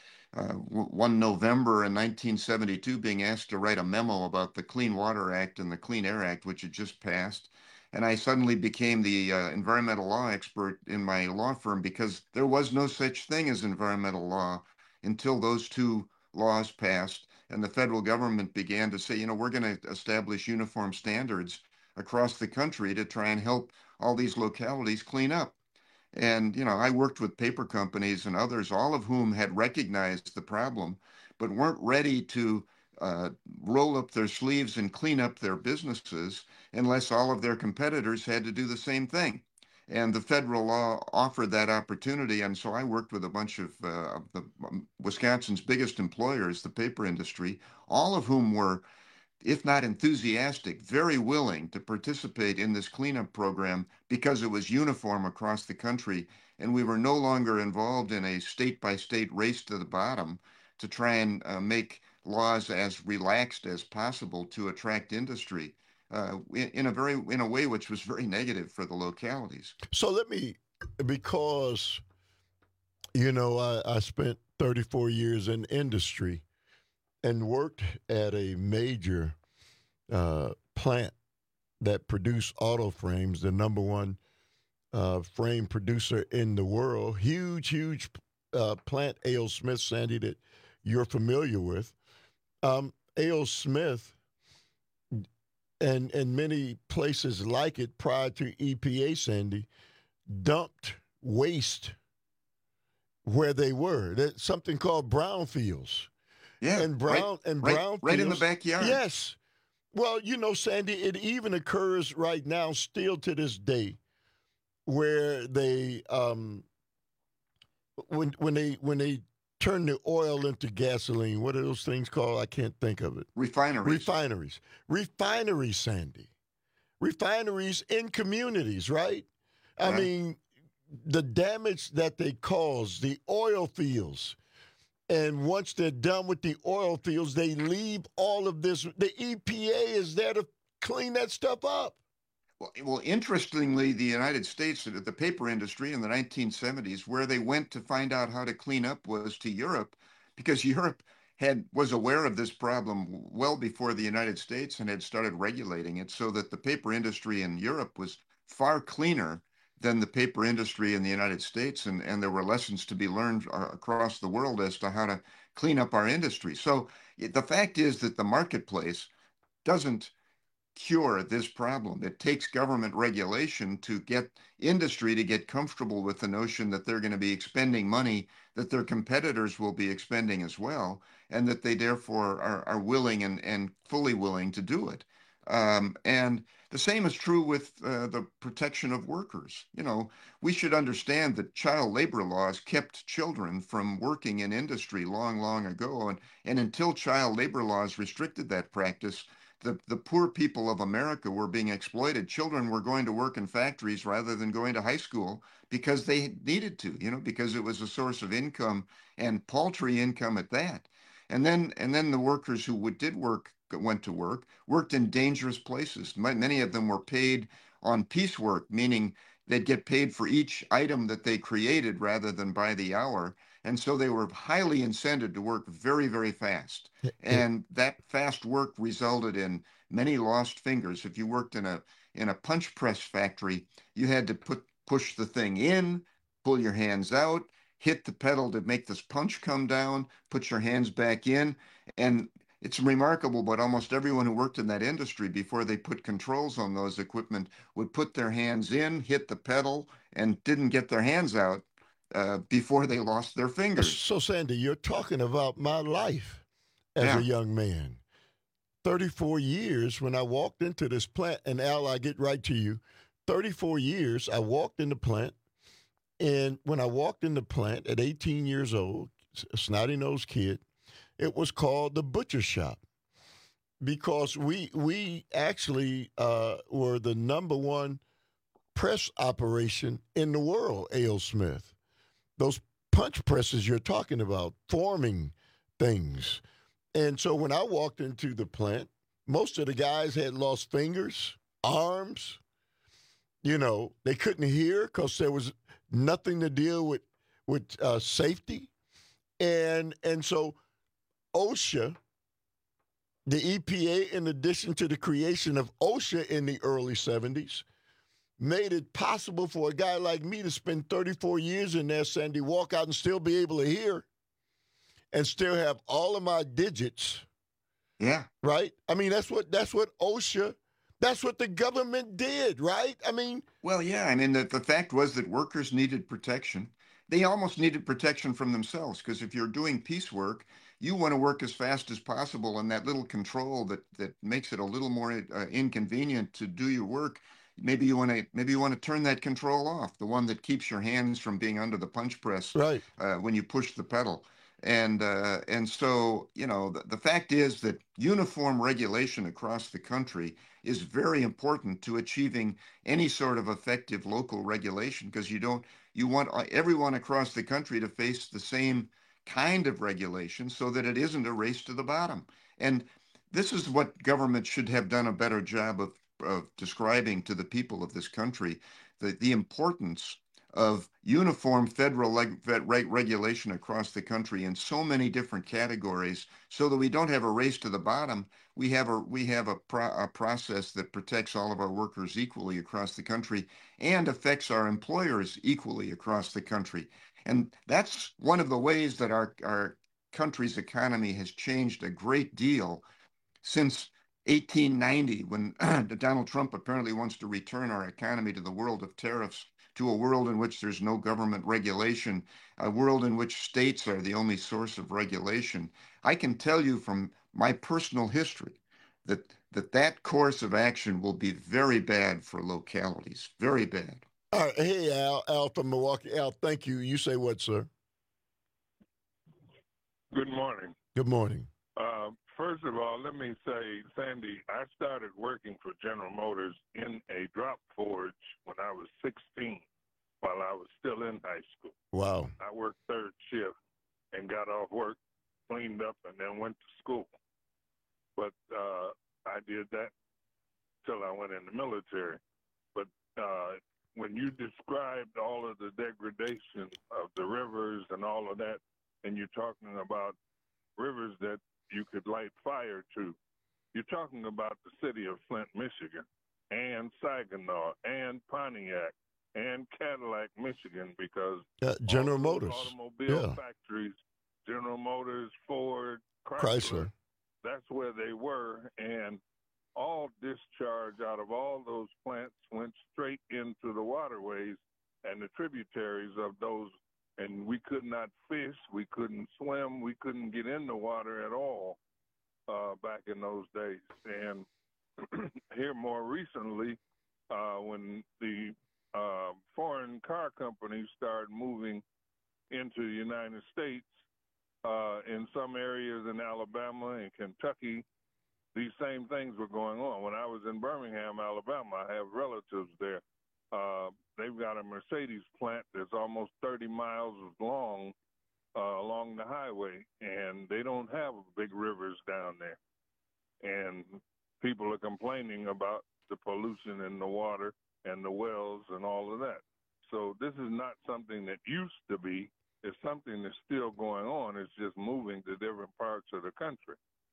one November in 1972 being asked to write a memo about the Clean Water Act and the Clean Air Act, which had just passed. And I suddenly became the environmental law expert in my law firm because there was no such thing as environmental law until those two laws passed and the federal government began to say, we're going to establish uniform standards across the country to try and help all these localities clean up. And, I worked with paper companies and others, all of whom had recognized the problem, but weren't ready to roll up their sleeves and clean up their businesses unless all of their competitors had to do the same thing. And the federal law offered that opportunity. And so I worked with a bunch of Wisconsin's biggest employers, the paper industry, all of whom were, if not enthusiastic, very willing to participate in this cleanup program because it was uniform across the country. And we were no longer involved in a state-by-state race to the bottom to try and make laws as relaxed as possible to attract industry in a way which was very negative for the localities. So because I spent 34 years in industry and worked at a major plant that produced auto frames, the number one frame producer in the world, huge plant, A.O. Smith, Sandy, that you're familiar with. A.O. Smith and many places like it prior to EPA, Sandy, dumped waste where they were. There's something called brownfields. Yeah, and brownfields, right in the backyard. Yes. Well, Sandy, it even occurs right now, still to this day, where they when they turn the oil into gasoline. What are those things called? I can't think of it. Refineries, Sandy. Refineries in communities, right? I mean, the damage that they cause, the oil fields. And once they're done with the oil fields, they leave all of this. The EPA is there to clean that stuff up. Well, interestingly, the United States, the paper industry in the 1970s, where they went to find out how to clean up was to Europe, because Europe was aware of this problem well before the United States and had started regulating it, so that the paper industry in Europe was far cleaner than the paper industry in the United States. And there were lessons to be learned across the world as to how to clean up our industry. So the fact is that the marketplace doesn't cure this problem. It takes government regulation to get industry to get comfortable with the notion that they're going to be expending money that their competitors will be expending as well, and that they therefore are willing and fully willing to do it. And the same is true with the protection of workers. We should understand that child labor laws kept children from working in industry long, long ago. And until child labor laws restricted that practice, the poor people of America were being exploited. Children were going to work in factories rather than going to high school because they needed to, because it was a source of income, and paltry income at that. And then the workers who went to work, worked in dangerous places. Many of them were paid on piecework, meaning they'd get paid for each item that they created rather than by the hour. And so they were highly incented to work very, very fast. And that fast work resulted in many lost fingers. If you worked in a punch press factory, you had to push the thing in, pull your hands out, hit the pedal to make this punch come down, put your hands back in. And it's remarkable, but almost everyone who worked in that industry before they put controls on those equipment would put their hands in, hit the pedal, and didn't get their hands out before they lost their fingers. So, Sandy, you're talking about my life as a young man. 34 years when I walked into this plant, and Al, I get right to you. 34 years, I walked in the plant, and when I walked in the plant at 18 years old, a snotty-nosed kid, it was called the butcher shop because we actually were the number one press operation in the world, A.O. Smith. Those punch presses you're talking about, forming things. And so when I walked into the plant, most of the guys had lost fingers, arms. They couldn't hear because there was nothing to deal with safety. And so OSHA, the EPA, in addition to the creation of OSHA in the early 70s, made it possible for a guy like me to spend 34 years in there, Sandy, walk out and still be able to hear and still have all of my digits. Yeah. Right? I mean, that's what OSHA, that's what the government did, right? I mean. Well, yeah. I mean, the fact was that workers needed protection. They almost needed protection from themselves because if you're doing piecework, you want to work as fast as possible, and that little control that makes it a little more inconvenient to do your work. Maybe you want to turn that control off, the one that keeps your hands from being under the punch press right. When you push the pedal. And so, the fact is that uniform regulation across the country is very important to achieving any sort of effective local regulation because you want everyone across the country to face the same kind of regulation so that it isn't a race to the bottom. And this is what government should have done a better job of describing to the people of this country, the importance of uniform federal regulation across the country in so many different categories so that we don't have a race to the bottom. We have a process that protects all of our workers equally across the country and affects our employers equally across the country. And that's one of the ways that our country's economy has changed a great deal since 1890, when Donald Trump apparently wants to return our economy to the world of tariffs, to a world in which there's no government regulation, a world in which states are the only source of regulation. I can tell you from my personal history that course of action will be very bad for localities, very bad. All right. Hey, Al from Milwaukee. Al, thank you. You say what, sir? Good morning. Good morning. First of all, let me say, Sandy, I started working for General Motors in a drop forge when I was 16 while I was still in high school. Wow. I worked third shift and got off work, cleaned up, and then went to school. But I did that till I went in the military. But when you described all of the degradation of the rivers and all of that, and you're talking about rivers that you could light fire to, you're talking about the city of Flint, Michigan, and Saginaw, and Pontiac, and Cadillac, Michigan, because General Motors, automobile factories, General Motors, Ford, Chrysler, that's where they were, and all discharge out of all those plants went straight into the waterways and the tributaries of those, and we could not fish, we couldn't swim, we couldn't get in the water at all back in those days. And here more recently, when the foreign car companies started moving into the United States, in some areas in Alabama and Kentucky, these same things were going on. When I was in Birmingham, Alabama, I have relatives there. They've got a Mercedes plant that's almost 30 miles long along the highway, and they don't have big rivers down there. And people are complaining about the pollution in the water and the wells and all of that. So this is not something that used to be. It's something that's still going on. It's just moving to different parts of the country.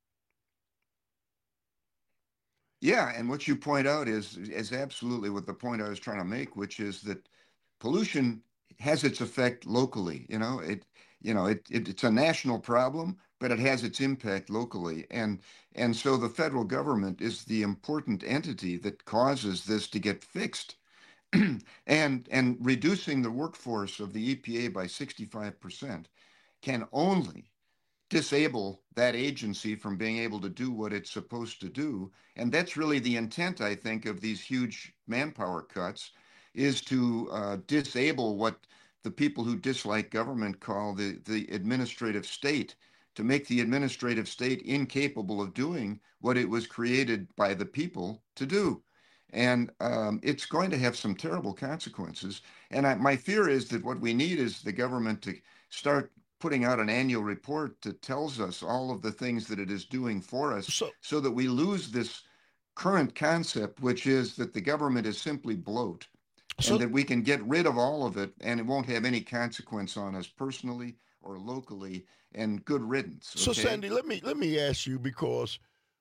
Yeah, and what you point out is absolutely what the point I was trying to make, which is that pollution has its effect locally. It's a national problem, but it has its impact locally, and so the federal government is the important entity that causes this to get fixed, and reducing the workforce of the EPA by 65% can only disable that agency from being able to do what it's supposed to do. And that's really the intent, I think, of these huge manpower cuts, is to disable what the people who dislike government call the administrative state, to make the administrative state incapable of doing what it was created by the people to do. And it's going to have some terrible consequences. And my fear is that what we need is the government to start putting out an annual report that tells us all of the things that it is doing for us, so that we lose this current concept, which is that the government is simply bloat, and that we can get rid of all of it and it won't have any consequence on us personally or locally, and good riddance. Okay? So Sandy, let me ask you, because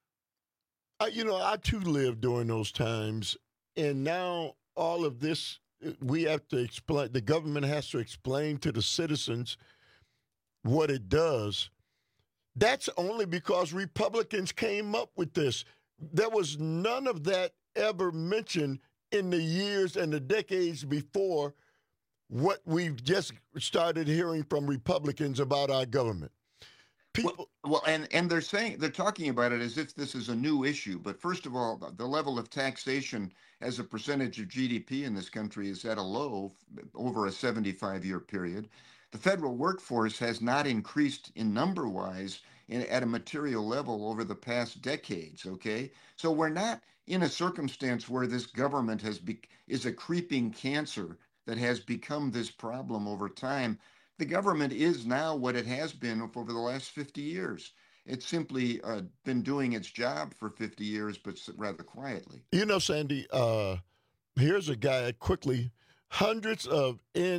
I too lived during those times, and now all of this we have to explain. The government has to explain to the citizens what it does. That's only because Republicans came up with this. There was none of that ever mentioned in the years and the decades before what we've just started hearing from Republicans about our government. People, and they're talking about it as if this is a new issue. But first of all, the level of taxation as a percentage of GDP in this country is at a low over a 75-year period. The federal workforce has not increased in number-wise at a material level over the past decades, okay? So we're not in a circumstance where this government is a creeping cancer that has become this problem over time. The government is now what it has been over the last 50 years. It's simply been doing its job for 50 years, but rather quietly. Sandy, here's a guy quickly. Hundreds of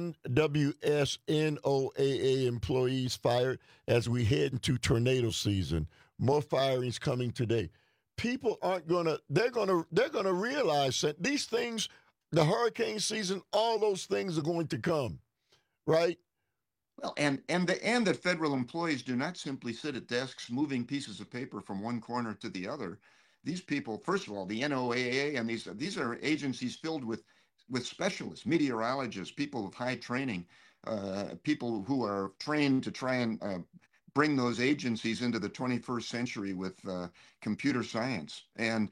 NWS NOAA employees fired as we head into tornado season. More firings coming today. People they're gonna realize that these things, the hurricane season, all those things are going to come, right? Well, and that federal employees do not simply sit at desks moving pieces of paper from one corner to the other. These people, first of all, the NOAA, and these are agencies filled with specialists, meteorologists, people of high training, people who are trained to try and bring those agencies into the 21st century with computer science. And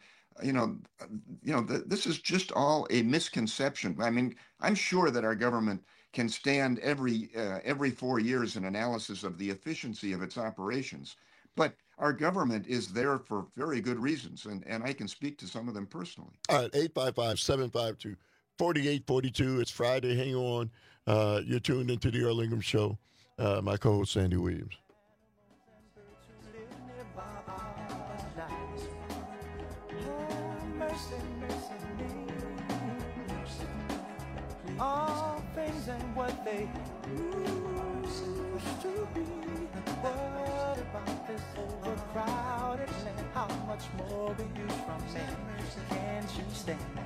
this is just all a misconception. I mean, I'm sure that our government can stand every 4 years an analysis of the efficiency of its operations, but our government is there for very good reasons, and I can speak to some of them personally. All right, 855-752-4842. It's Friday. Hang on. You're tuned into the Earl Ingram Show. My co-host, Sandy Williams. All things ain't what they used to be. What about this overcrowded land? How much more will you from me? Can't you stand that?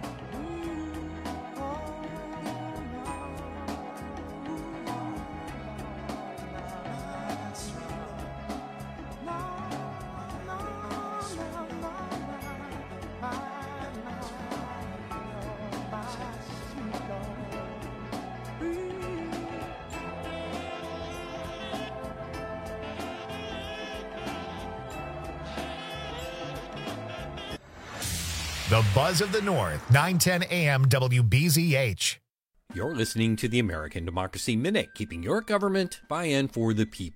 The Buzz of the North, 910 AM WBZH. You're listening to the American Democracy Minute, keeping your government by and for the people.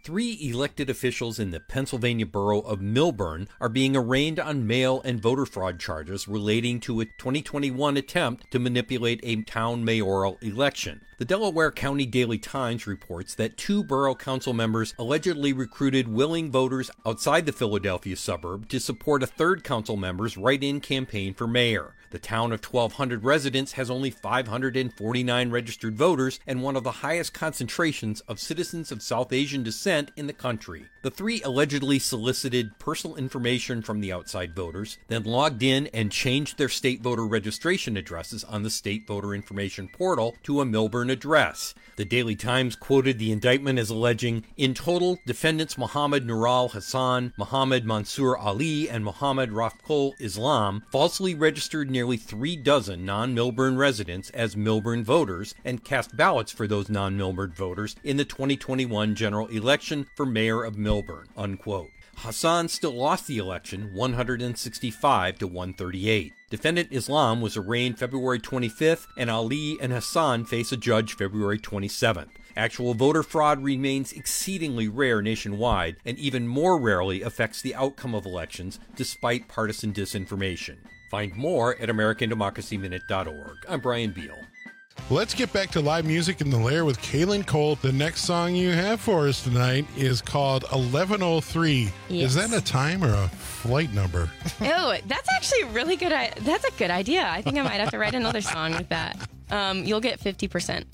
3 elected officials in the Pennsylvania borough of Millburn are being arraigned on mail and voter fraud charges relating to a 2021 attempt to manipulate a town mayoral election. The Delaware County Daily Times reports that 2 borough council members allegedly recruited willing voters outside the Philadelphia suburb to support a third council member's write-in campaign for mayor. The town of 1,200 residents has only 549 registered voters and one of the highest concentrations of citizens of South Asian descent in the country. The 3 allegedly solicited personal information from the outside voters, then logged in and changed their state voter registration addresses on the state voter information portal to a Millburn address. The Daily Times quoted the indictment as alleging, in total, defendants Mohammed Nural Hassan, Mohammed Mansour Ali, and Mohammed Rafkol Islam falsely registered nearly 3 dozen non-Millburn residents as Millburn voters and cast ballots for those non-Millburn voters in the 2021 general election for mayor of Millburn, unquote. Hassan still lost the election 165 to 138. Defendant Islam was arraigned February 25th, and Ali and Hassan face a judge February 27th. Actual voter fraud remains exceedingly rare nationwide and even more rarely affects the outcome of elections despite partisan disinformation. Find more at AmericanDemocracyMinute.org. I'm Brian Beal. Let's get back to live music in the Lair with Kaylin Cole. The next song you have for us tonight is called 1103. Yes. Is that a time or a flight number? Oh, that's actually really good. That's a good idea. I think I might have to write another song with that. You'll get 50%.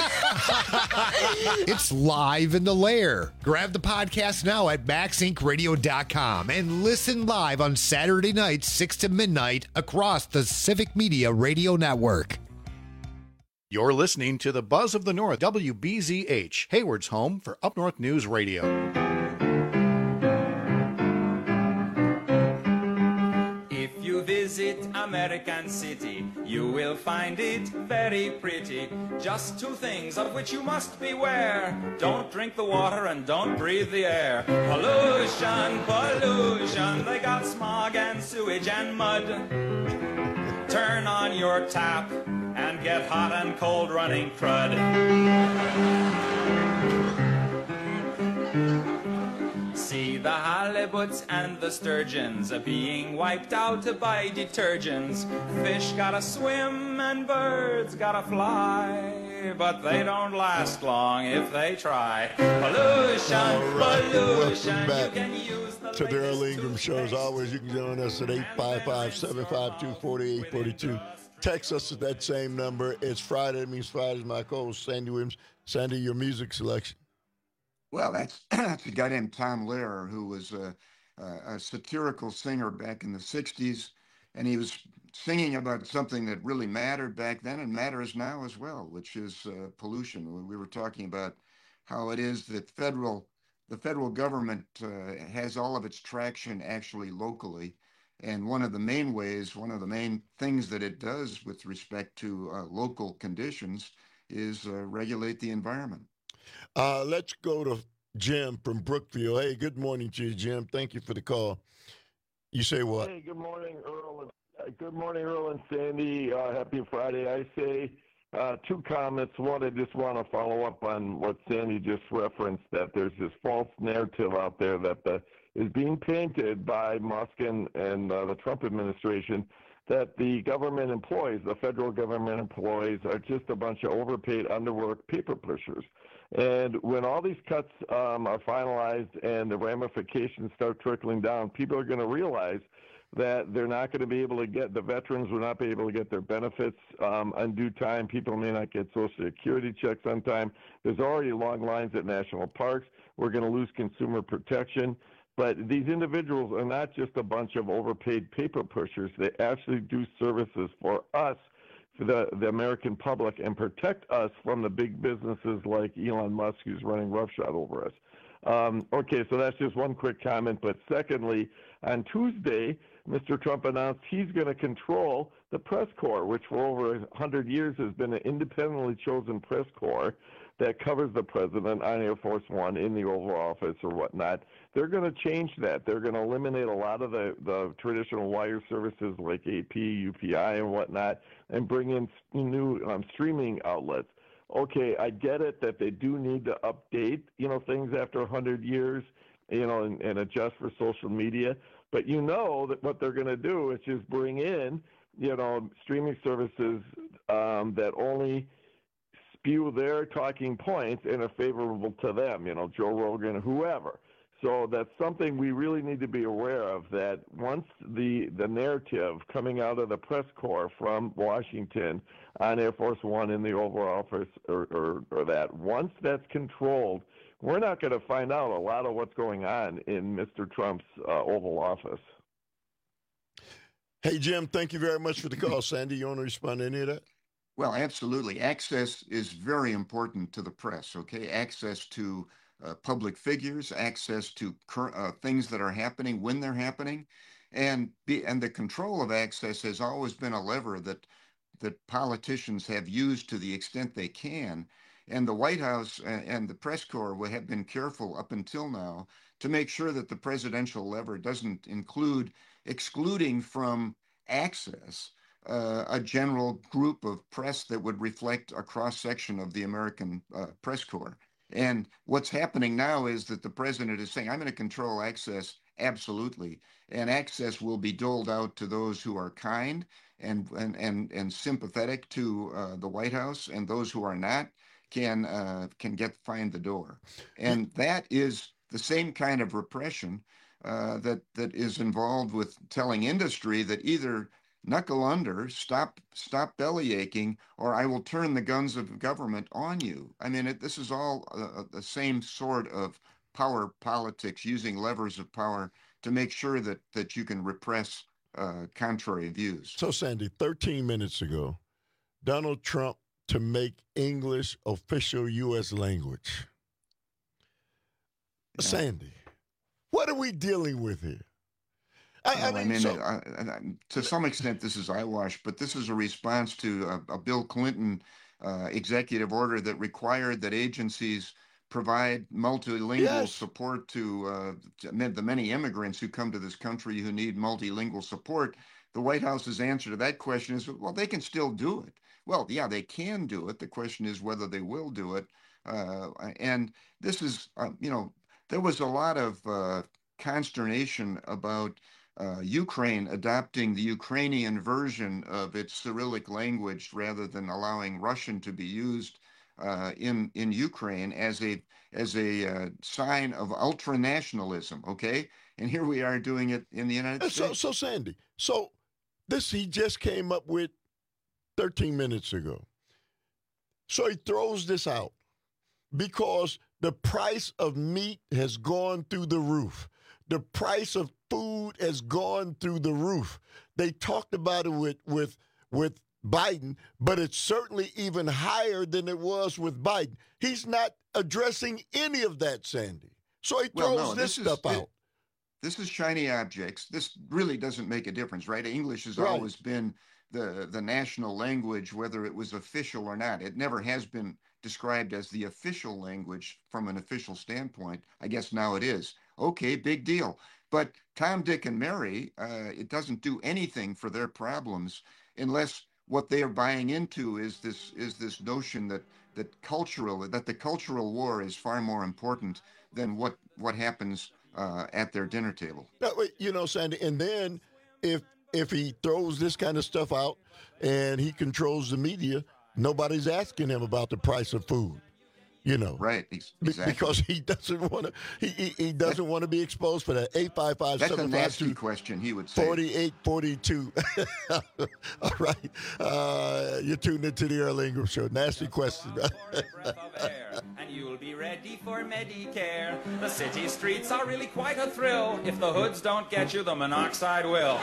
It's live in the Lair. Grab the podcast now at MaxIncRadio.com and listen live on Saturday nights, 6 to midnight, across the Civic Media Radio Network. You're listening to the Buzz of the North, WBZH, Hayward's home for Up North News Radio. If you visit American City, you will find it very pretty. Just 2 things of which you must beware. Don't drink the water and don't breathe the air. Pollution, pollution, they got smog and sewage and mud. Turn on your tap and get hot and cold running crud. See the halibuts and the sturgeons being wiped out by detergents. Fish gotta swim and birds gotta fly, but they don't last long if they try. Pollution, pollution, welcome you can use the to the Earl Ingram Show. As always, you can join us at 855-752-4842. Text us at that same number. It's Friday. It means Friday's my co-host, Sandy Williams. Sandy, your music selection. Well, that's a guy named Tom Lehrer, who was a satirical singer back in the 60s, and he was singing about something that really mattered back then and matters now as well, which is pollution. We were talking about how it is that the federal government has all of its traction actually locally. And one of the main things that it does with respect to local conditions is regulate the environment. Let's go to Jim from Brookfield. Hey, good morning to you, Jim. Thank you for the call. You say what? Hey, good morning, Earl. Good morning, Earl and Sandy. Happy Friday. I say 2 comments. One, I just want to follow up on what Sandy just referenced, that there's this false narrative out there that is being painted by Musk and the Trump administration that the government employees, the federal government employees, are just a bunch of overpaid, underworked paper pushers. And when all these cuts are finalized and the ramifications start trickling down, people are going to realize that they're not going to be able to get, the veterans will not be able to get their benefits in due time. People may not get Social Security checks on time. There's already long lines at national parks. We're going to lose consumer protection. But these individuals are not just a bunch of overpaid paper pushers. They actually do services for us, for the American public, and protect us from the big businesses like Elon Musk, who's running roughshod over us. Okay, so that's just one quick comment. But secondly, on Tuesday, Mr. Trump announced he's going to control the press corps, which for over 100 years has been an independently chosen press corps that covers the president on Air Force One in the Oval Office or whatnot. They're going to change that. They're going to eliminate a lot of the traditional wire services like AP, UPI, and whatnot, and bring in new streaming outlets. okay, I get it that they do need to update, things after 100 years, and adjust for social media. But that what they're going to do is just bring in, streaming services that only spew their talking points and are favorable to them, Joe Rogan, whoever. So that's something we really need to be aware of, that once the narrative coming out of the press corps from Washington on Air Force One in the Oval Office or that, once that's controlled, we're not going to find out a lot of what's going on in Mr. Trump's Oval Office. Hey, Jim, thank you very much for the call. Sandy, you want to respond to any of that? Well, absolutely. Access is very important to the press, okay? Access to public figures, access to things that are happening when they're happening, and the control of access has always been a lever that politicians have used to the extent they can. And the White House and the press corps have been careful up until now to make sure that the presidential lever doesn't include excluding from access a general group of press that would reflect a cross-section of the American press corps. And what's happening now is that the president is saying, I'm going to control access, absolutely. And access will be doled out to those who are kind and sympathetic to the White House, and those who are not can find the door. And that is the same kind of repression that is involved with telling industry that either knuckle under, stop belly aching, or I will turn the guns of government on you. I mean, this is all the same sort of power politics, using levers of power to make sure that you can repress contrary views. So, Sandy, 13 minutes ago, Donald Trump to make English official U.S. language. Yeah. Sandy, what are we dealing with here? To some extent, this is eyewash, but this is a response to a Bill Clinton executive order that required that agencies provide multilingual support to the many immigrants who come to this country who need multilingual support. The White House's answer to that question is, well, they can still do it. Well, yeah, they can do it. The question is whether they will do it. And this is, there was a lot of consternation about Ukraine adopting the Ukrainian version of its Cyrillic language rather than allowing Russian to be used in Ukraine as a sign of ultranationalism. Okay, and here we are doing it in the United States. So Sandy, this he just came up with 13 minutes ago. So he throws this out because the price of meat has gone through the roof. The price of food has gone through the roof. They talked about it with Biden, but it's certainly even higher than it was with Biden. He's not addressing any of that, Sandy. So he throws this stuff out. This is shiny objects. This really doesn't make a difference, right? English has always been the national language, whether it was official or not. It never has been described as the official language from an official standpoint. I guess now it is. Okay, big deal. But Tom, Dick, and Mary, it doesn't do anything for their problems unless what they are buying into is this notion that the cultural war is far more important than what happens at their dinner table. Sandy, and then if he throws this kind of stuff out and he controls the media, nobody's asking him about the price of food. Right, exactly. Because he doesn't want to. He doesn't want to be exposed for that. 855. That's a nasty question. He would say 4842. All right, you're tuned into the Earl Ingram Show. Nasty question. And you'll be ready for Medicare. The city streets are really quite a thrill. If the hoods don't get you, the monoxide will.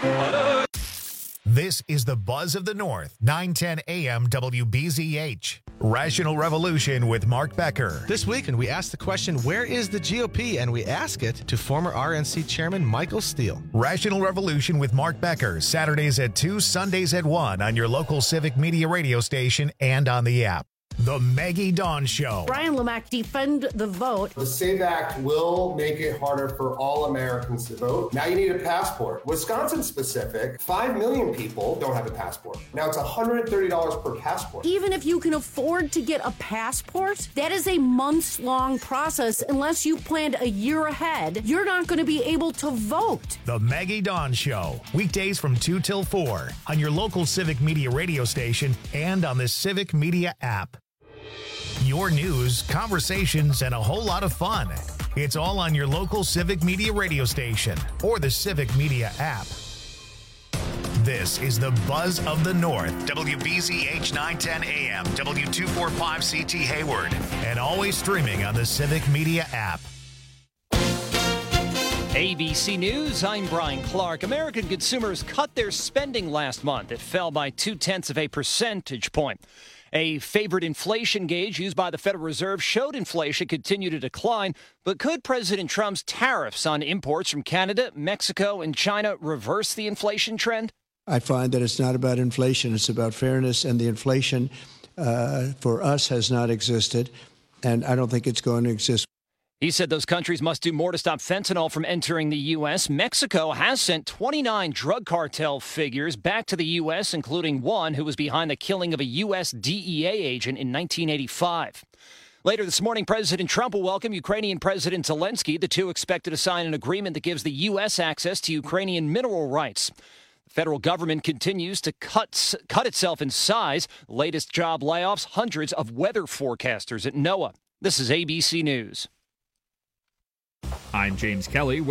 This is the Buzz of the North, 910 AM WBZH. Rational Revolution with Mark Becker. This weekend, we asked the question, where is the GOP? And we ask it to former RNC Chairman Michael Steele. Rational Revolution with Mark Becker, Saturdays at 2, Sundays at 1 on your local Civic Media radio station and on the app. The Maggie Dawn Show. Brian Lamack, defend the vote. The SAVE Act will make it harder for all Americans to vote. Now you need a passport. Wisconsin specific, 5 million people don't have a passport. Now it's $130 per passport. Even if you can afford to get a passport, that is a months-long process. Unless you planned a year ahead, you're not going to be able to vote. The Maggie Dawn Show. Weekdays from 2 till 4 on your local Civic Media radio station and on the Civic Media app. Your news, conversations, and a whole lot of fun. It's all on your local Civic Media radio station or the Civic Media app. This is the Buzz of the North, WBZH 910 AM, W245CT Hayward, and always streaming on the Civic Media app. ABC News, I'm Brian Clark. American consumers cut their spending last month. It fell by 0.2 percentage point. A favorite inflation gauge used by the Federal Reserve showed inflation continue to decline, but could President Trump's tariffs on imports from Canada, Mexico, and China reverse the inflation trend? I find that it's not about inflation, it's about fairness, and the inflation for us has not existed, and I don't think it's going to exist. He said those countries must do more to stop fentanyl from entering the U.S. Mexico has sent 29 drug cartel figures back to the U.S., including one who was behind the killing of a U.S. DEA agent in 1985. Later this morning, President Trump will welcome Ukrainian President Zelensky. The two expected to sign an agreement that gives the U.S. access to Ukrainian mineral rights. The federal government continues to cut itself in size. Latest job layoffs, hundreds of weather forecasters at NOAA. This is ABC News. I'm James Kelly.